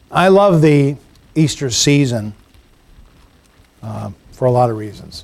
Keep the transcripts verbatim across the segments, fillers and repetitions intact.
I love the Easter season uh, for a lot of reasons.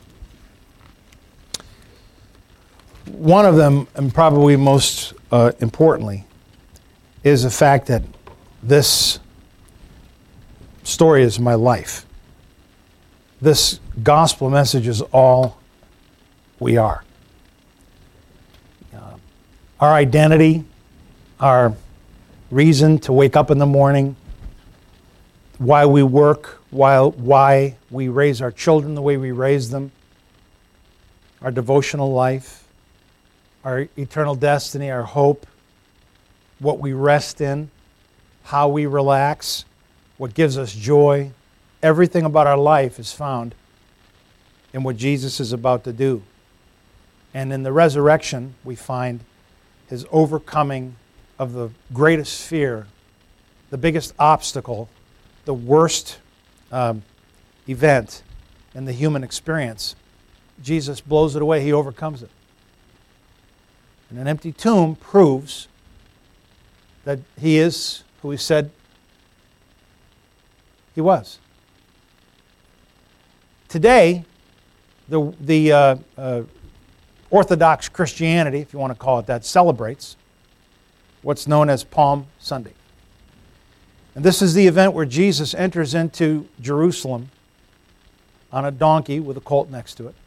One of them, and probably most uh, importantly, is the fact that this story is my life. This gospel message is all we are. Uh, our identity, our reason to wake up in the morning, why we work, why, why we raise our children the way we raise them, our devotional life, our eternal destiny, our hope, what we rest in, how we relax, what gives us joy. Everything about our life is found in what Jesus is about to do. And in the resurrection, we find his overcoming of the greatest fear, the biggest obstacle, the worst um, event in the human experience. Jesus blows it away. He overcomes it. And an empty tomb proves that he is who he said he was. Today, the, the uh, uh, Orthodox Christianity, if you want to call it that, celebrates what's known as Palm Sunday. And this is the event where Jesus enters into Jerusalem on a donkey with a colt next to it.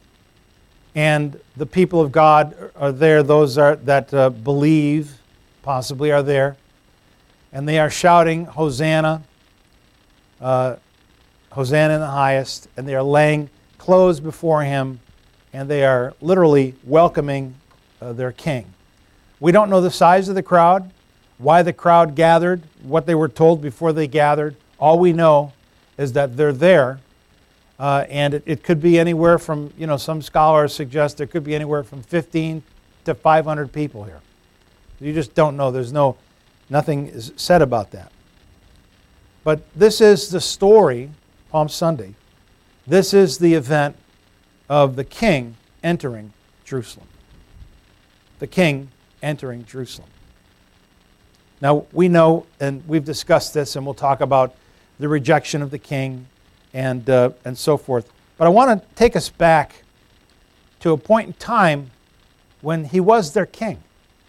And the people of God are there, those are, that uh, believe possibly are there. And they are shouting, Hosanna, uh, Hosanna in the highest. And they are laying clothes before him. And they are literally welcoming uh, their king. We don't know the size of the crowd, why the crowd gathered, what they were told before they gathered. All we know is that they're there. Uh, and it, it could be anywhere from, you know, some scholars suggest there could be anywhere from fifteen to five hundred people here. You just don't know. There's no, nothing is said about that. But this is the story, Palm Sunday. This is the event of the king entering Jerusalem. The king entering Jerusalem. Now, we know, and we've discussed this, and we'll talk about the rejection of the king and uh, and so forth. But I want to take us back to a point in time when he was their king.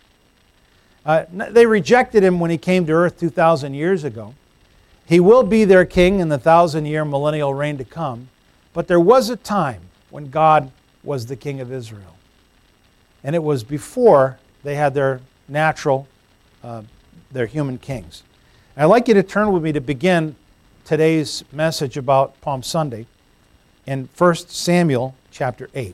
Uh, they rejected him when he came to earth two thousand years ago. He will be their king in the thousand-year millennial reign to come. But there was a time when God was the king of Israel. And it was before they had their natural, uh, their human kings. And I'd like you to turn with me to begin today's message about Palm Sunday in First Samuel chapter eight.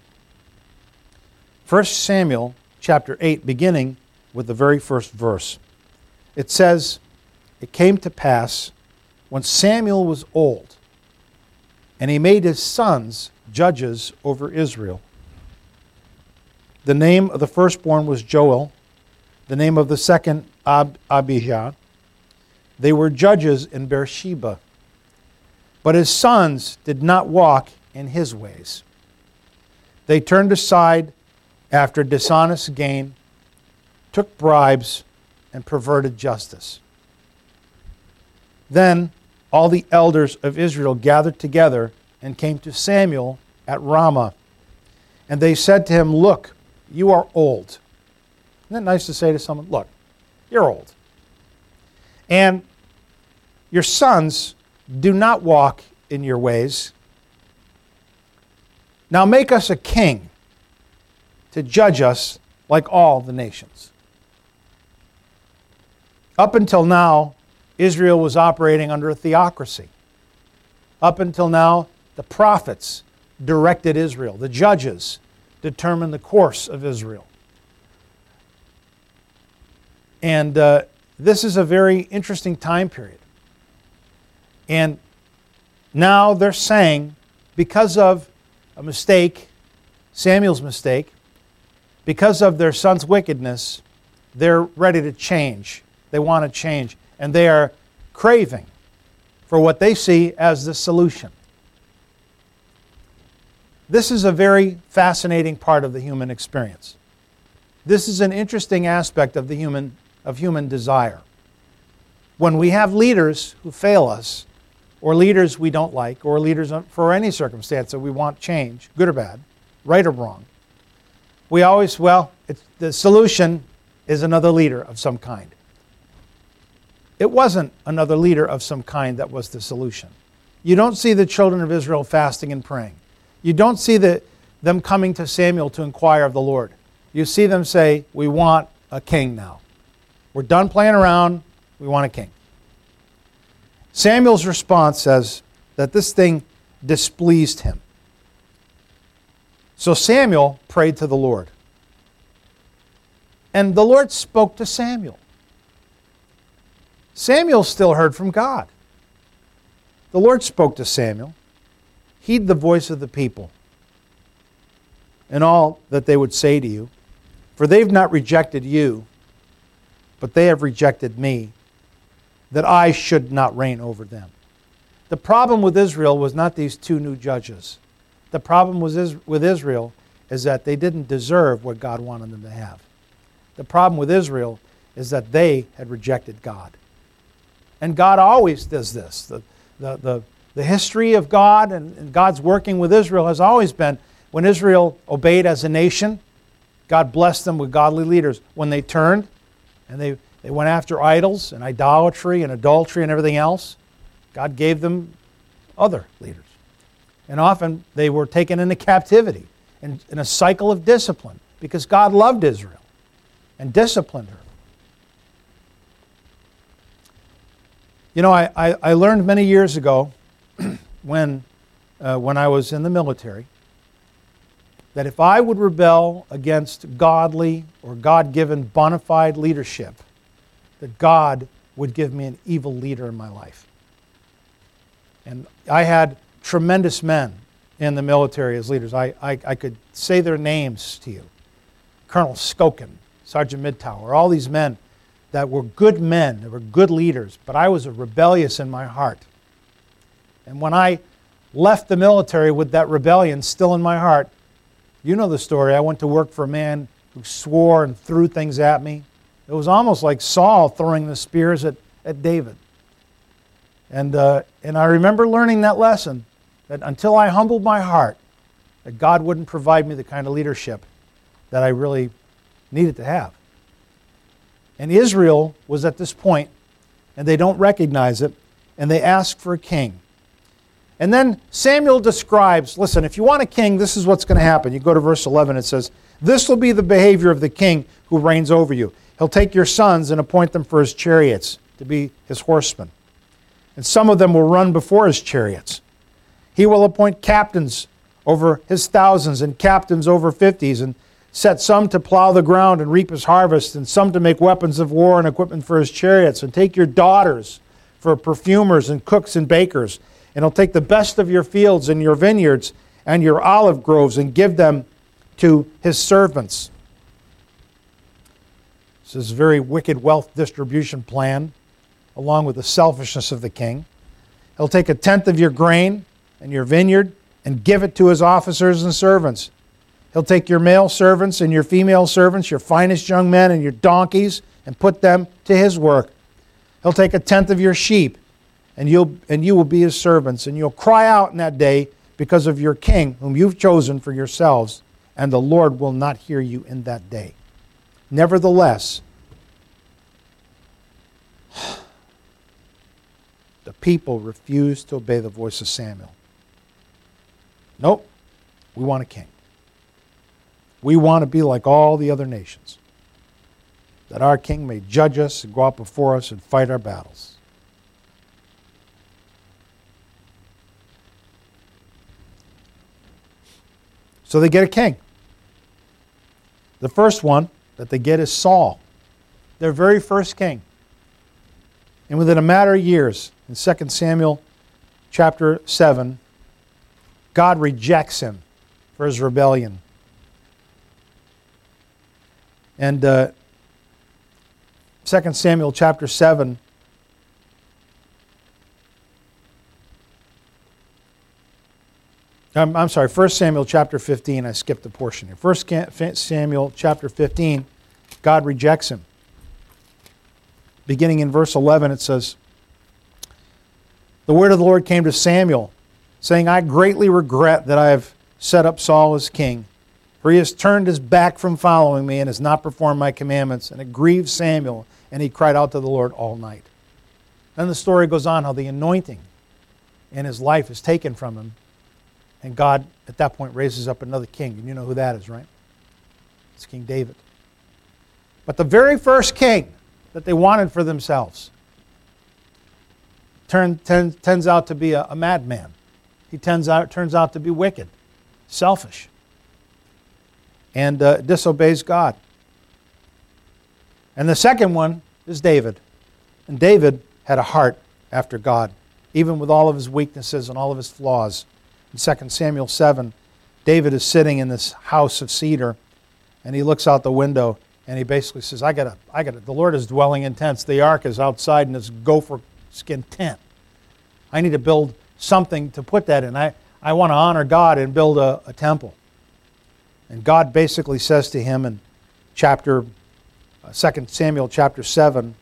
First Samuel chapter eight, beginning with the very first verse. It says, "It came to pass when Samuel was old, and he made his sons judges over Israel. The name of the firstborn was Joel, the name of the second Ab- Abijah. They were judges in Beersheba. But his sons did not walk in his ways. They turned aside after dishonest gain, took bribes, and perverted justice. Then all the elders of Israel gathered together and came to Samuel at Ramah. And they said to him, 'Look, you are old.'" Isn't that nice to say to someone? Look, you're old. "And your sons do not walk in your ways. Now make us a king to judge us like all the nations." Up until now, Israel was operating under a theocracy. Up until now, the prophets directed Israel. The judges determined the course of Israel. And uh, this is a very interesting time period. And now they're saying, because of a mistake, Samuel's mistake, because of their son's wickedness, they're ready to change. They want to change. And they are craving for what they see as the solution. This is a very fascinating part of the human experience. This is an interesting aspect of the human of human desire. when we have leaders who fail us, or leaders we don't like, or leaders for any circumstance that we want change, good or bad, right or wrong, we always, well, it's, the solution is another leader of some kind. It wasn't another leader of some kind that was the solution. You don't see the children of Israel fasting and praying. You don't see the, them coming to Samuel to inquire of the Lord. You see them say, we want a king now. We're done playing around. We want a king. Samuel's response says that this thing displeased him. So Samuel prayed to the Lord. And the Lord spoke to Samuel. Samuel still heard from God. The Lord spoke to Samuel. Heed the voice of the people and all that they would say to you. For they've not rejected you, but they have rejected me, that I should not reign over them. The problem with Israel was not these two new judges. The problem was with Israel is that they didn't deserve what God wanted them to have. The problem with Israel is that they had rejected God. And God always does this. The, the, the, the history of God and, and God's working with Israel has always been when Israel obeyed as a nation, God blessed them with godly leaders. When they turned and they, they went after idols and idolatry and adultery and everything else, God gave them other leaders. And often they were taken into captivity in, in a cycle of discipline because God loved Israel and disciplined her. You know, I, I, I learned many years ago when, uh, when I was in the military that if I would rebel against godly or God-given bona fide leadership, that God would give me an evil leader in my life. And I had tremendous men in the military as leaders. I, I, I could say their names to you. Colonel Skokin, Sergeant Midtower, all these men that were good men, that were good leaders, but I was rebellious in my heart. And when I left the military with that rebellion still in my heart, you know the story. I went to work for a man who swore and threw things at me. It was almost like Saul throwing the spears at, at David. And, uh, and I remember learning that lesson, that until I humbled my heart, that God wouldn't provide me the kind of leadership that I really needed to have. And Israel was at this point, and they don't recognize it, and they ask for a king. And then Samuel describes, listen, if you want a king, this is what's going to happen. You go to verse eleven, it says, this will be the behavior of the king who reigns over you. He'll take your sons and appoint them for his chariots to be his horsemen. And some of them will run before his chariots. He will appoint captains over his thousands and captains over fifties, and set some to plow the ground and reap his harvest, and some to make weapons of war and equipment for his chariots. And take your daughters for perfumers and cooks and bakers. And he'll take the best of your fields and your vineyards and your olive groves and give them to his servants. This is a very wicked wealth distribution plan, along with the selfishness of the king. He'll take a tenth of your grain and your vineyard and give it to his officers and servants. He'll take your male servants and your female servants, your finest young men and your donkeys, and put them to his work. He'll take a tenth of your sheep, and you'll and you will be his servants. And you'll cry out in that day because of your king, whom you've chosen for yourselves, and the Lord will not hear you in that day. Nevertheless, the people refused to obey the voice of Samuel. Nope, we want a king. We want to be like all the other nations, that our king may judge us and go out before us and fight our battles. So they get a king. The first one that they get is Saul, their very first king. And within a matter of years, in Second Samuel chapter seven, God rejects him for his rebellion. And uh, Second Samuel chapter seven, I'm, I'm sorry, First Samuel chapter fifteen, I skipped a portion here. First Samuel chapter fifteen, God rejects him. beginning in verse eleven, it says, "The word of the Lord came to Samuel, saying, I greatly regret that I have set up Saul as king, for he has turned his back from following me and has not performed my commandments. And it grieved Samuel, and he cried out to the Lord all night." Then the story goes on how the anointing in his life is taken from him, and God at that point raises up another king. And you know who that is, right? It's King David. But the very first king that they wanted for themselves turn, turn, turns out to be a, a madman. He turns out, turns out to be wicked, selfish, and uh, disobeys God. And the second one is David. And David had a heart after God, even with all of his weaknesses and all of his flaws. In Second Samuel seven, David is sitting in this house of cedar, and he looks out the window, and he basically says, I got I got the Lord is dwelling in tents. The ark is outside in this gopher skin tent. I need to build something to put that in. I, I want to honor God and build a, a temple. And God basically says to him in chapter uh, Second Samuel chapter seven,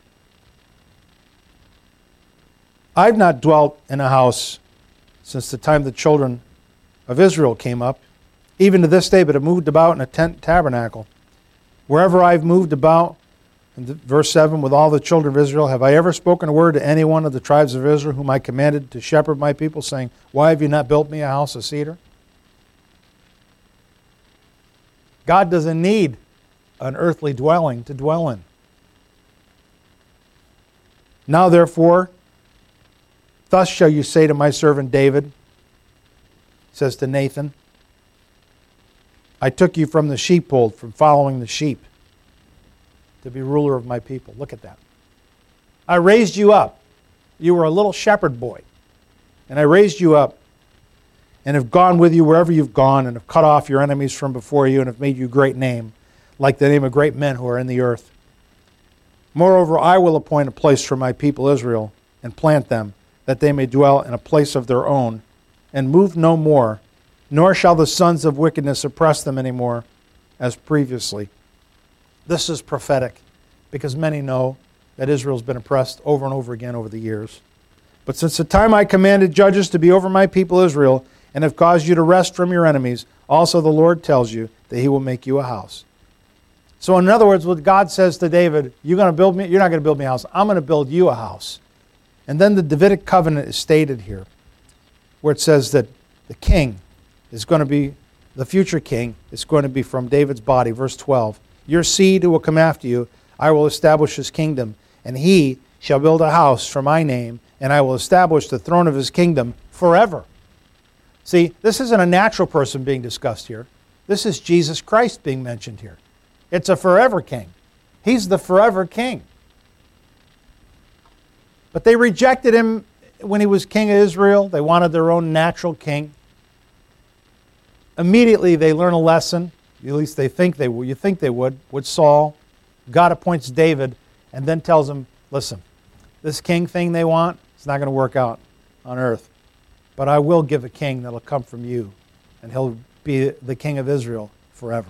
I've not dwelt in a house since the time the children of Israel came up, even to this day, but have moved about in a tent tabernacle. Wherever I've moved about, in the, verse seven, with all the children of Israel, have I ever spoken a word to any one of the tribes of Israel whom I commanded to shepherd my people, saying, why have you not built me a house of cedar? God doesn't need an earthly dwelling to dwell in. Now therefore, thus shall you say to my servant David, says to Nathan, I took you from the sheepfold, from following the sheep, to be ruler of my people. Look at that. I raised you up. You were a little shepherd boy. And I raised you up and have gone with you wherever you've gone and have cut off your enemies from before you and have made you a great name, like the name of great men who are in the earth. Moreover, I will appoint a place for my people Israel and plant them, that they may dwell in a place of their own, and move no more, nor shall the sons of wickedness oppress them any more, as previously. This is prophetic, because many know that Israel's been oppressed over and over again over the years. But since the time I commanded judges to be over my people Israel, and have caused you to rest from your enemies, also the Lord tells you that he will make you a house. So in other words, what God says to David, you're going to build me, you're not going to build me a house, I'm going to build you a house. And then the Davidic covenant is stated here, where it says that the king is going to be, the future king is going to be from David's body. Verse twelve, your seed who will come after you, I will establish his kingdom, and he shall build a house for my name, and I will establish the throne of his kingdom forever. See, this isn't a natural person being discussed here. This is Jesus Christ being mentioned here. It's a forever king. He's the forever king. But they rejected him when he was king of Israel. They wanted their own natural king. Immediately they learn a lesson, at least they think they would, you think they would, with Saul. God appoints David and then tells him, listen, this king thing they want, it's not going to work out on earth. But I will give a king that will come from you, and he'll be the king of Israel forever.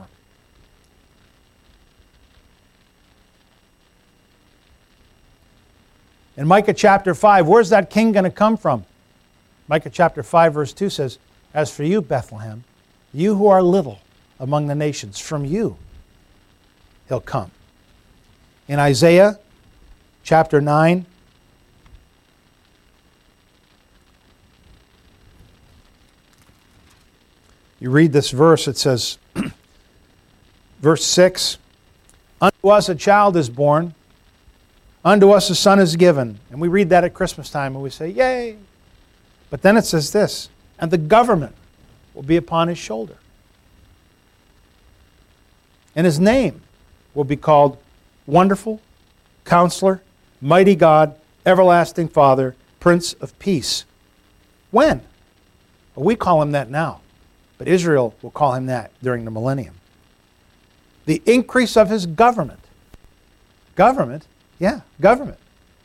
In Micah chapter five, where's that king going to come from? Micah chapter five verse two says, as for you, Bethlehem, you who are little among the nations, from you he'll come. In Isaiah chapter nine, you read this verse, it says, verse six, unto us a child is born, unto us a son is given. And we read that at Christmas time and we say, yay. But then it says this, and the government will be upon his shoulder. And his name will be called Wonderful, Counselor, Mighty God, Everlasting Father, Prince of Peace. When? Well, we call him that now. But Israel will call him that during the millennium. The increase of his government. Government? Yeah, government.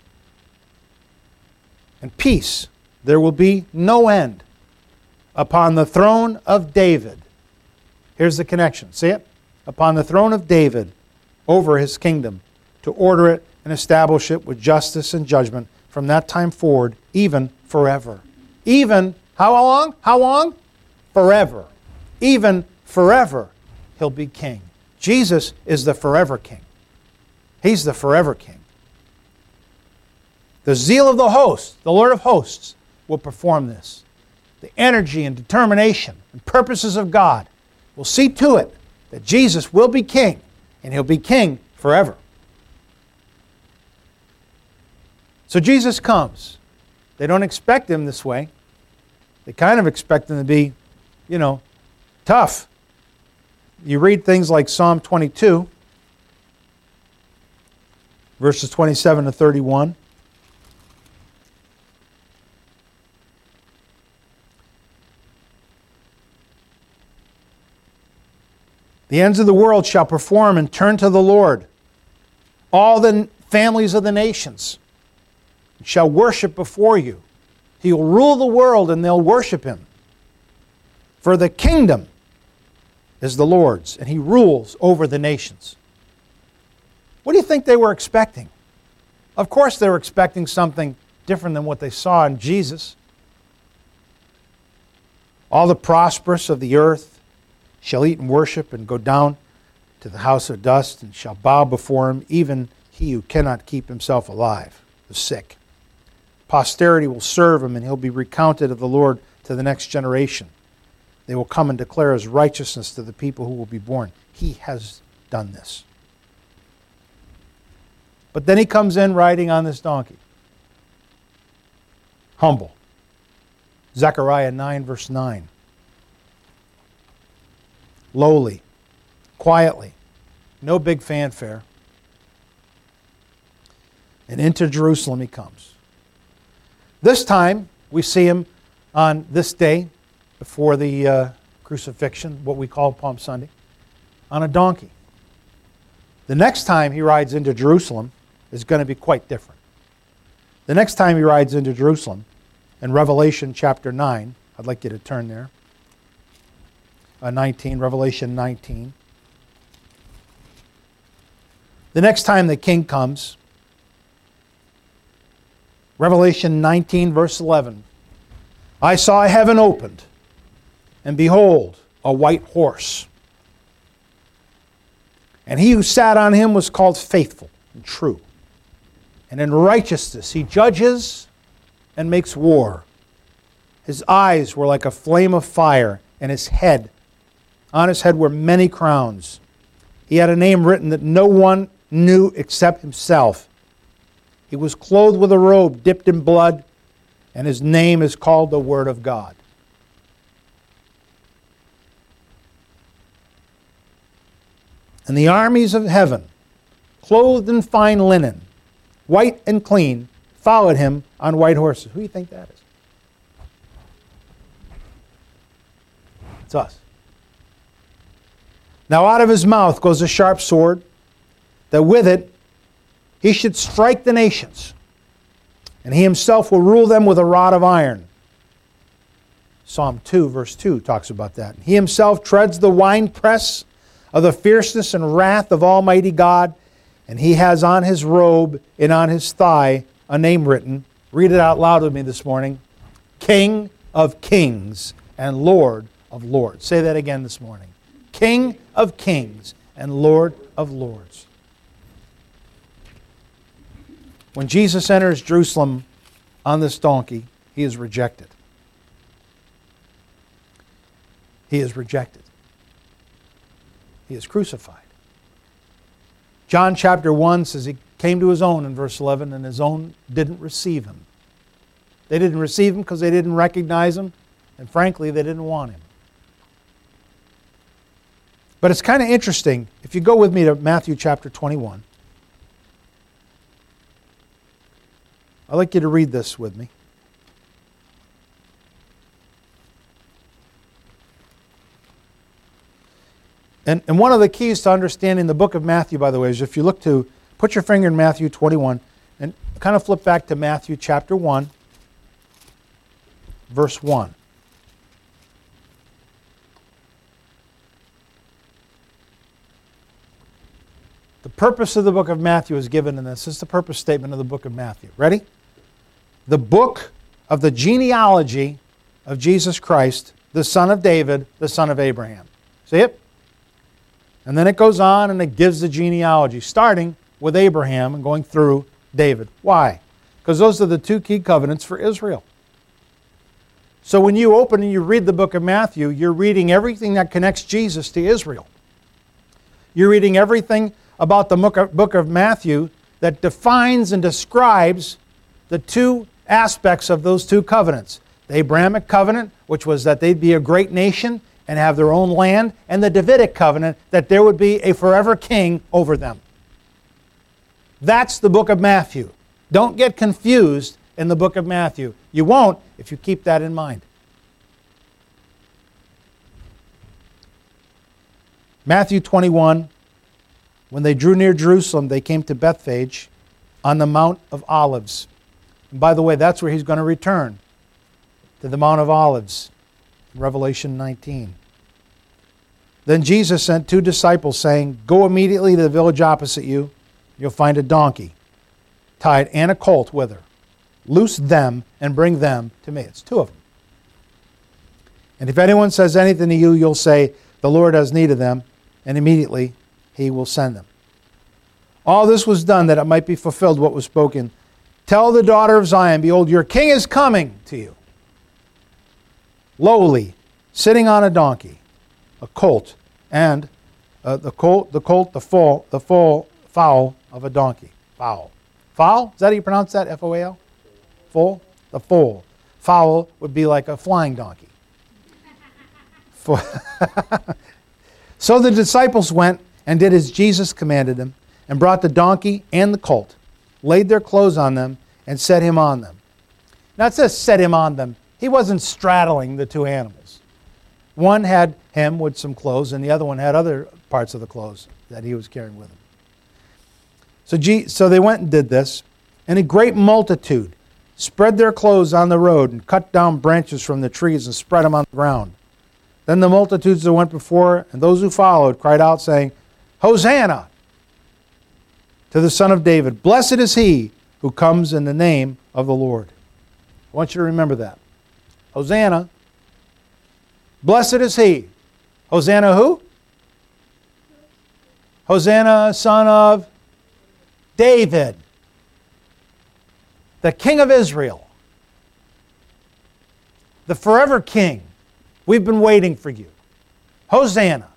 And peace. There will be no end upon the throne of David. Here's the connection. See it? Upon the throne of David over his kingdom, to order it and establish it with justice and judgment from that time forward, even forever. Even, how long? How long? Forever. Even forever, he'll be king. Jesus is the forever king. He's the forever king. The zeal of the host, the Lord of hosts, will perform this. The energy and determination and purposes of God will see to it that Jesus will be king, and he'll be king forever. So Jesus comes. They don't expect him this way. They kind of expect him to be, you know, tough. You read things like Psalm twenty-two, verses twenty-seven to thirty-one. The ends of the world shall perform and turn to the Lord. All the families of the nations shall worship before you. He will rule the world and they'll worship him. For the kingdom is the Lord's, and he rules over the nations. What do you think they were expecting? Of course they were expecting something different than what they saw in Jesus. All the prosperous of the earth shall eat and worship and go down to the house of dust and shall bow before him, even he who cannot keep himself alive, the sick. Posterity will serve him, and he'll be recounted of the Lord to the next generation. They will come and declare his righteousness to the people who will be born. He has done this. But then he comes in riding on this donkey. Humble. Zechariah nine, verse nine. Lowly, quietly, no big fanfare. And into Jerusalem he comes. This time, we see him on this day before the uh, crucifixion, what we call Palm Sunday, on a donkey. The next time he rides into Jerusalem is going to be quite different. The next time he rides into Jerusalem, in Revelation chapter nine, I'd like you to turn there. Uh, nineteen, Revelation nineteen. The next time the king comes, Revelation nineteen, verse eleven. I saw heaven opened, and behold, a white horse. And he who sat on him was called Faithful and True. And in righteousness he judges and makes war. His eyes were like a flame of fire, and his head On his head were many crowns. He had a name written that no one knew except himself. He was clothed with a robe dipped in blood, and his name is called the Word of God. And the armies of heaven, clothed in fine linen, white and clean, followed him on white horses. Who do you think that is? It's us. Now out of his mouth goes a sharp sword, that with it he should strike the nations, and he himself will rule them with a rod of iron. Psalm two, verse two talks about that. He himself treads the winepress of the fierceness and wrath of Almighty God, and he has on his robe and on his thigh a name written. Read it out loud with me this morning. King of Kings and Lord of Lords. Say that again this morning. King of Kings and Lord of Lords. When Jesus enters Jerusalem on this donkey, he is rejected. He is rejected. He is crucified. John chapter one says he came to his own in verse eleven, and his own didn't receive him. They didn't receive him because they didn't recognize him, and frankly, they didn't want him. But it's kind of interesting. If you go with me to Matthew chapter twenty-one, I'd like you to read this with me. And, and one of the keys to understanding the book of Matthew, by the way, is if you look to, put your finger in Matthew twenty-one and kind of flip back to Matthew chapter one, verse one. The purpose of the book of Matthew is given in this. This is the purpose statement of the book of Matthew. Ready? The book of the genealogy of Jesus Christ, the son of David, the son of Abraham. See it? And then it goes on and it gives the genealogy, starting with Abraham and going through David. Why? Because those are the two key covenants for Israel. So when you open and you read the book of Matthew, you're reading everything that connects Jesus to Israel. You're reading everything about the book of Matthew that defines and describes the two aspects of those two covenants. The Abrahamic covenant, which was that they'd be a great nation and have their own land, and the Davidic covenant, that there would be a forever king over them. That's the book of Matthew. Don't get confused in the book of Matthew. You won't if you keep that in mind. Matthew twenty-one, when they drew near Jerusalem, they came to Bethphage on the Mount of Olives. And by the way, that's where he's going to return, to the Mount of Olives, Revelation nineteen. Then Jesus sent two disciples, saying, "Go immediately to the village opposite you. You'll find a donkey tied and a colt with her. Loose them and bring them to me." It's two of them. "And if anyone says anything to you, you'll say, 'The Lord has need of them,' and immediately he will send them." All this was done that it might be fulfilled what was spoken. "Tell the daughter of Zion, behold, your king is coming to you, lowly, sitting on a donkey, a colt, and uh, the colt, the colt, the foal, the foal, foal of a donkey." Foal. Foal? Is that how you pronounce that? F O A L? Foal? The foal. Foal would be like a flying donkey. So the disciples went and did as Jesus commanded them, and brought the donkey and the colt, laid their clothes on them, and set him on them. Now it says set him on them. He wasn't straddling the two animals. One had him with some clothes, and the other one had other parts of the clothes that he was carrying with him. So, G- so they went and did this, and a great multitude spread their clothes on the road and cut down branches from the trees and spread them on the ground. Then the multitudes that went before and those who followed cried out, saying, "Hosanna to the Son of David. Blessed is he who comes in the name of the Lord." I want you to remember that. Hosanna. Blessed is he. Hosanna who? Hosanna, son of David, the King of Israel, the forever King. We've been waiting for you. Hosanna.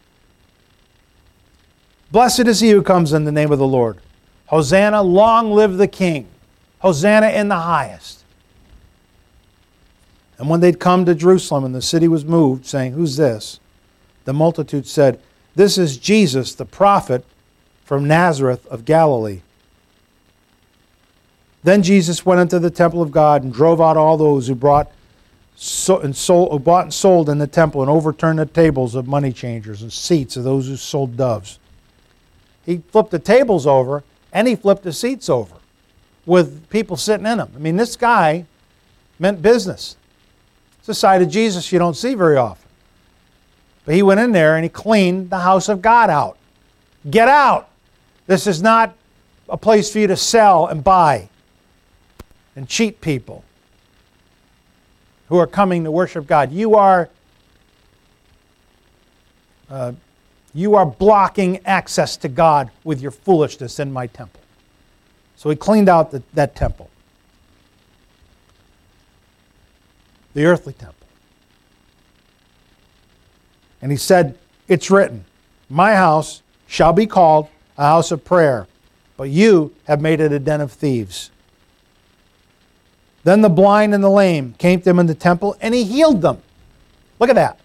Blessed is he who comes in the name of the Lord. Hosanna, long live the King. Hosanna in the highest. And when they'd come to Jerusalem and the city was moved, saying, "Who's this?" the multitude said, "This is Jesus, the prophet from Nazareth of Galilee." Then Jesus went into the temple of God and drove out all those who brought So, and sold, who bought and sold in the temple, and overturned the tables of money changers and seats of those who sold doves. He flipped the tables over, and he flipped the seats over with people sitting in them. I mean, this guy meant business. It's a side of Jesus you don't see very often. But he went in there and he cleaned the house of God out. Get out! This is not a place for you to sell and buy and cheat people who are coming to worship God. You are uh, you are blocking access to God with your foolishness in my temple. So he cleaned out the, that temple, the earthly temple. And he said, "It's written, my house shall be called a house of prayer, but you have made it a den of thieves." Then the blind and the lame came to him in the temple, and he healed them. Look at that.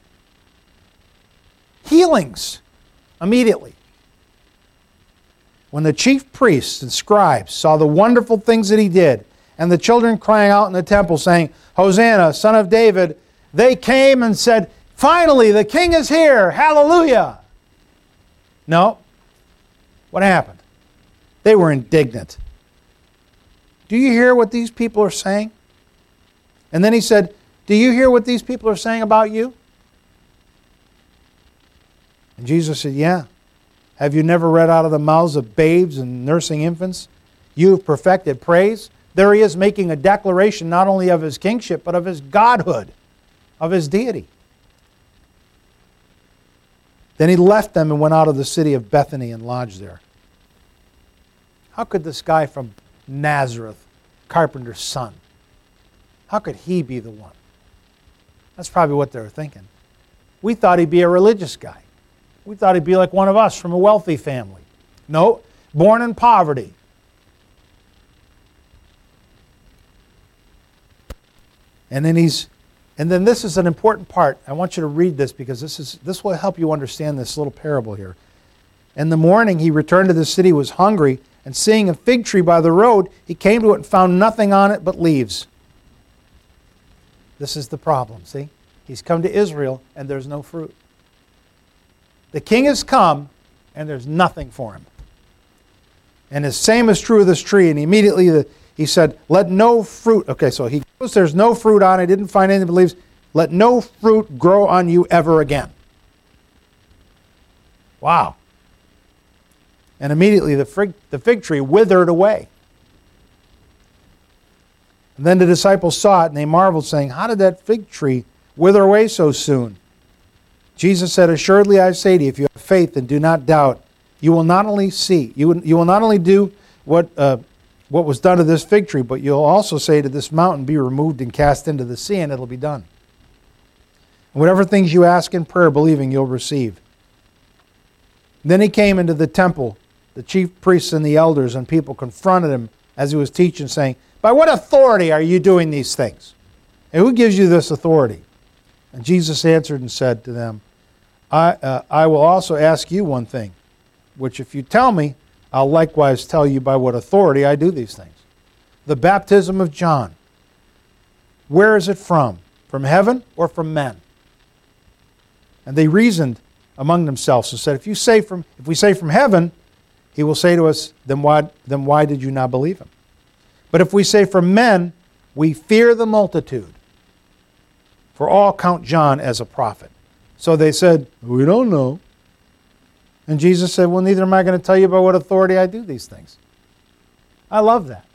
Healings immediately. When the chief priests and scribes saw the wonderful things that he did, and the children crying out in the temple, saying, "Hosanna, Son of David," they came and said, "Finally, the King is here. Hallelujah." No. What happened? They were indignant. Do you hear what these people are saying? And then he said, "Do you hear what these people are saying about you?" And Jesus said, "Yeah. Have you never read out of the mouths of babes and nursing infants? You have perfected praise. There he is making a declaration not only of his kingship, but of his godhood, of his deity. Then he left them and went out of the city of Bethany and lodged there. How could this guy from Nazareth, carpenter's son, how could he be the one? That's probably what they were thinking. We thought he'd be a religious guy. We thought he'd be like one of us from a wealthy family. No, born in poverty. And then he's, and then this is an important part. I want you to read this because this is this will help you understand this little parable here. In the morning he returned to the city, was hungry, and seeing a fig tree by the road, he came to it and found nothing on it but leaves. This is the problem, see? He's come to Israel and there's no fruit. The king has come and there's nothing for him. And the same is true of this tree. And immediately the, he said, let no fruit, okay, so he goes, there's no fruit on it, didn't find anything but leaves. Let no fruit grow on you ever again. Wow. And immediately the fig, the fig tree withered away. And then the disciples saw it and they marveled, saying, how did that fig tree wither away so soon? Jesus said, assuredly I say to you, if you have faith and do not doubt, you will not only see, you will, you will not only do what, uh, what was done to this fig tree, but you'll also say to this mountain, be removed and cast into the sea, and it'll be done. And whatever things you ask in prayer, believing, you'll receive. Then he came into the temple. The chief priests and the elders and people confronted him as he was teaching, saying, by what authority are you doing these things? And who gives you this authority? And Jesus answered and said to them, I, uh, I will also ask you one thing, which if you tell me, I'll likewise tell you by what authority I do these things. The baptism of John, where is it from? From heaven or from men? And they reasoned among themselves and said, if you say from, if we say from heaven, he will say to us, then why, then why did you not believe him? But if we say from men, we fear the multitude, for all count John as a prophet. So they said, we don't know. And Jesus said, well, neither am I going to tell you by what authority I do these things. I love that.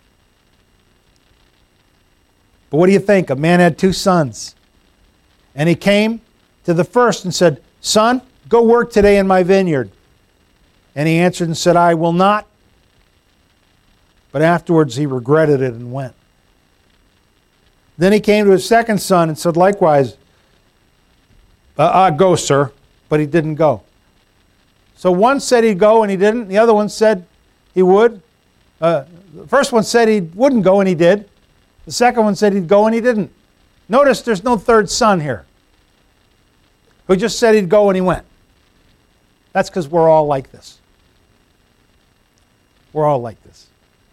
But what do you think? A man had two sons. And he came to the first and said, son, go work today in my vineyard. And he answered and said, I will not. But afterwards he regretted it and went. Then he came to his second son and said likewise, uh, uh, go, sir. But he didn't go. So one said he'd go and he didn't. The other one said he would. Uh, the first one said he wouldn't go and he did. The second one said he'd go and he didn't. Notice there's no third son here who just said he'd go and he went. That's because we're all like this. We're all like this.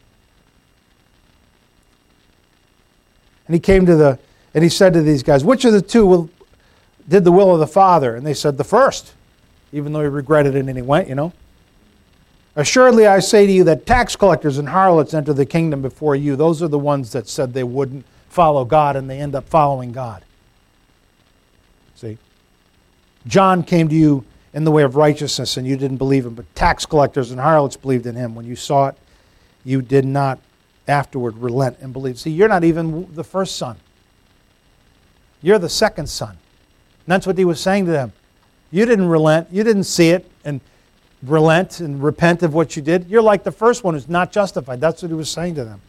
And he came to the, and he said to these guys, which of the two will, did the will of the Father? And they said, the first, even though he regretted it and he went, you know. Assuredly I say to you that tax collectors and harlots enter the kingdom before you. Those are the ones that said they wouldn't follow God and they end up following God. See? John came to you in the way of righteousness and you didn't believe him, but tax collectors and harlots believed in him. When you saw it, you did not afterward relent and believe. See, you're not even the first son. You're the second son. And that's what he was saying to them. You didn't relent. You didn't see it and relent and repent of what you did. You're like the first one who's not justified. That's what he was saying to them.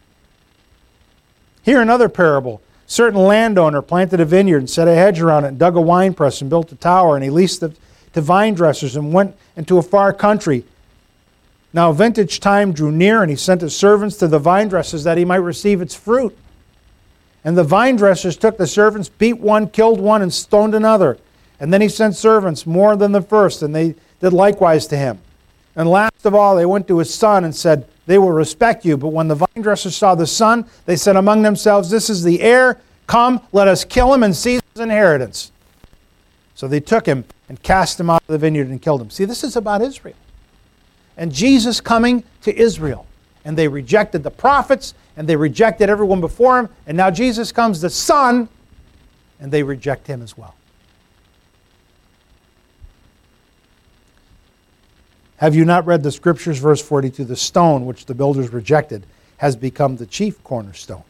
Here another parable. Certain landowner planted a vineyard and set a hedge around it and dug a winepress and built a tower, and he leased it to vine dressers and went into a far country. Now vintage time drew near, and he sent his servants to the vine dressers that he might receive its fruit. And the vine dressers took the servants, beat one, killed one, and stoned another. And then he sent servants more than the first, and they did likewise to him. And last of all, they went to his son and said, they will respect you. But when the vine dressers saw the son, they said among themselves, this is the heir. Come, let us kill him and seize his inheritance. So they took him and cast him out of the vineyard and killed him. See, this is about Israel. And Jesus coming to Israel. And they rejected the prophets, and they rejected everyone before him. And now Jesus comes, the Son, and they reject him as well. Have you not read the Scriptures? Verse forty-two, the stone which the builders rejected has become the chief cornerstone.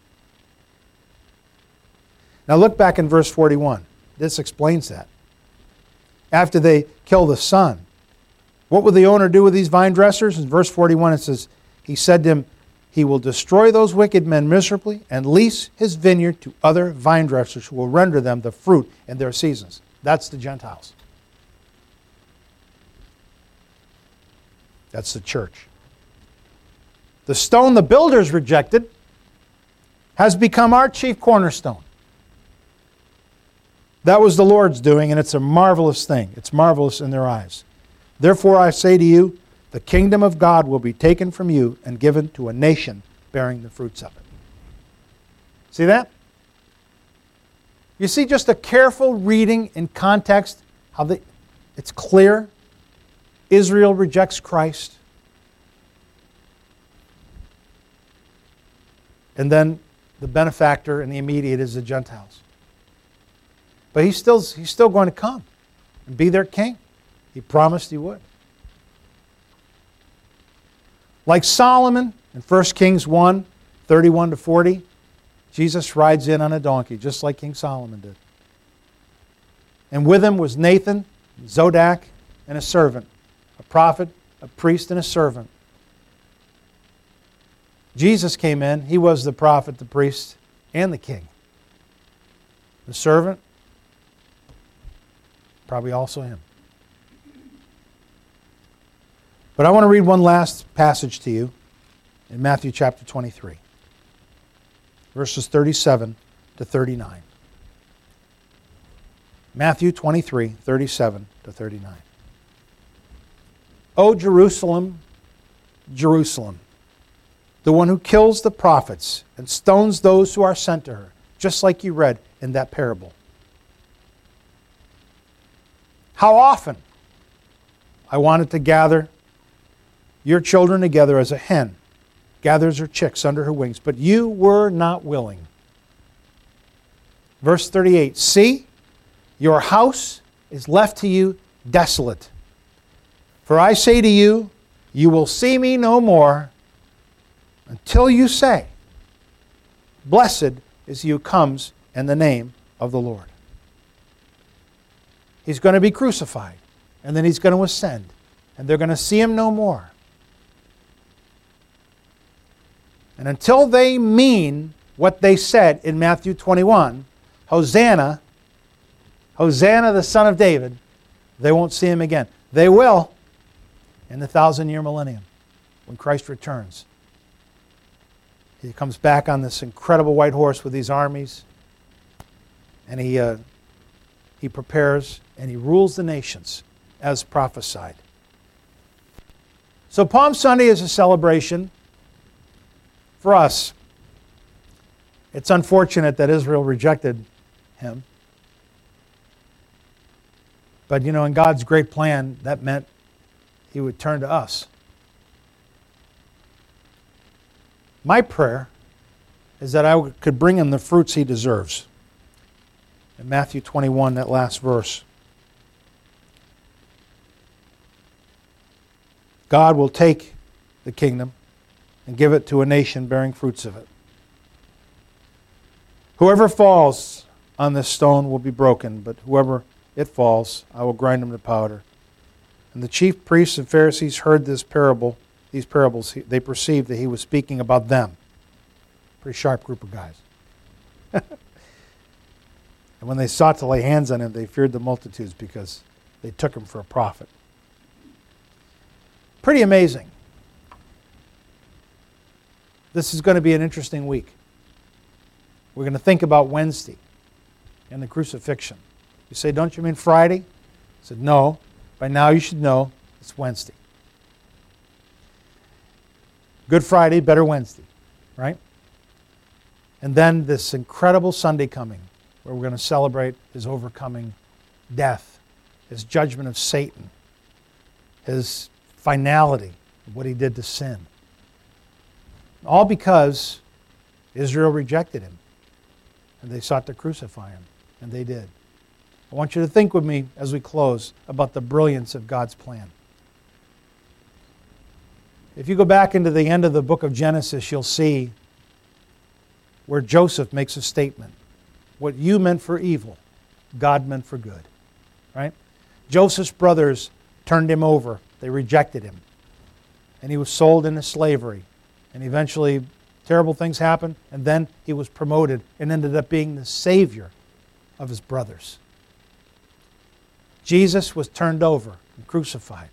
Now look back in verse forty-one. This explains that. After they kill the son, what will the owner do with these vine dressers? In verse forty-one it says, he said to him, he will destroy those wicked men miserably and lease his vineyard to other vine dressers who will render them the fruit in their seasons. That's the Gentiles. That's the church. The stone the builders rejected has become our chief cornerstone. That was the Lord's doing, and it's a marvelous thing. It's marvelous in their eyes. Therefore I say to you, the kingdom of God will be taken from you and given to a nation bearing the fruits of it. See that? You see just a careful reading in context, how the, it's clear. Israel rejects Christ. And then the benefactor and the immediate is the Gentiles. But he's still, he's still going to come and be their king. He promised he would. Like Solomon in First Kings one, thirty-one to forty, Jesus rides in on a donkey, just like King Solomon did. And with him was Nathan, Zodak, and a servant, a prophet, a priest, and a servant. Jesus came in. He was the prophet, the priest, and the king. The servant, probably also him. But I want to read one last passage to you in Matthew chapter twenty-three, verses thirty-seven to thirty-nine. Matthew twenty-three, thirty-seven to thirty-nine. O Jerusalem, Jerusalem, the one who kills the prophets and stones those who are sent to her, just like you read in that parable. How often I wanted to gather your children together as a hen gathers her chicks under her wings, but you were not willing. Verse thirty-eight, see, your house is left to you desolate. For I say to you, you will see me no more until you say, blessed is he who comes in the name of the Lord. He's going to be crucified, and then he's going to ascend, and they're going to see him no more. And until they mean what they said in Matthew twenty-one, Hosanna, Hosanna the Son of David, they won't see him again. They will in the thousand-year millennium when Christ returns. He comes back on this incredible white horse with these armies, and he, uh, he prepares and he rules the nations as prophesied. So Palm Sunday is a celebration for us. It's unfortunate that Israel rejected him. But you know, in God's great plan, that meant he would turn to us. My prayer is that I could bring him the fruits he deserves. In Matthew twenty-one, that last verse. God will take the kingdom and give it to a nation bearing fruits of it. Whoever falls on this stone will be broken, but whoever it falls, I will grind him to powder. And the chief priests and Pharisees heard this parable, these parables. They perceived that he was speaking about them. Pretty sharp group of guys. And when they sought to lay hands on him, they feared the multitudes because they took him for a prophet. Pretty amazing. This is going to be an interesting week. We're going to think about Wednesday and the crucifixion. You say, don't you mean Friday? I said, no. By now you should know it's Wednesday. Good Friday, better Wednesday, right? And then this incredible Sunday coming where we're going to celebrate his overcoming death, his judgment of Satan, his finality of what he did to sin. All because Israel rejected him and they sought to crucify him, and they did. I want you to think with me as we close about the brilliance of God's plan. If you go back into the end of the book of Genesis, you'll see where Joseph makes a statement. What you meant for evil, God meant for good. Right? Joseph's brothers turned him over. They rejected him. And he was sold into slavery. And eventually, terrible things happened. And then he was promoted and ended up being the savior of his brothers. Jesus was turned over and crucified.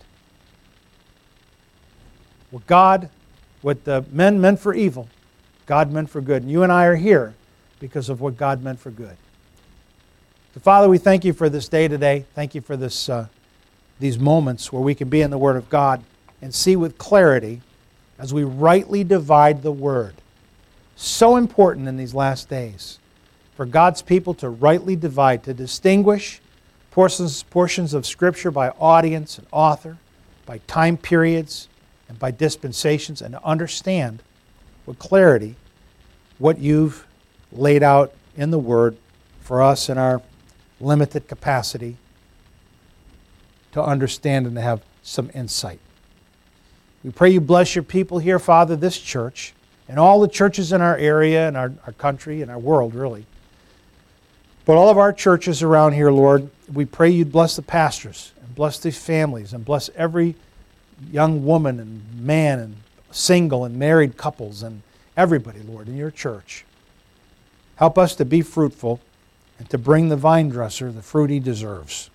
What God, what the men meant for evil, God meant for good. And you and I are here because of what God meant for good. So Father, we thank you for this day today. Thank you for this, uh, these moments where we can be in the Word of God and see with clarity as we rightly divide the Word. So important in these last days for God's people to rightly divide, to distinguish portions, portions of Scripture by audience and author, by time periods, and by dispensations, and to understand with clarity what you've laid out in the Word for us in our limited capacity to understand and to have some insight. We pray you bless your people here, Father, this church, and all the churches in our area and our, our country and our world, really. But all of our churches around here, Lord, we pray you'd bless the pastors and bless these families and bless every young woman and man and single and married couples and everybody, Lord, in your church. Help us to be fruitful and to bring the vine dresser the fruit he deserves.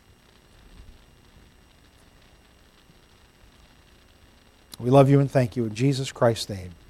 We love you and thank you in Jesus Christ's name.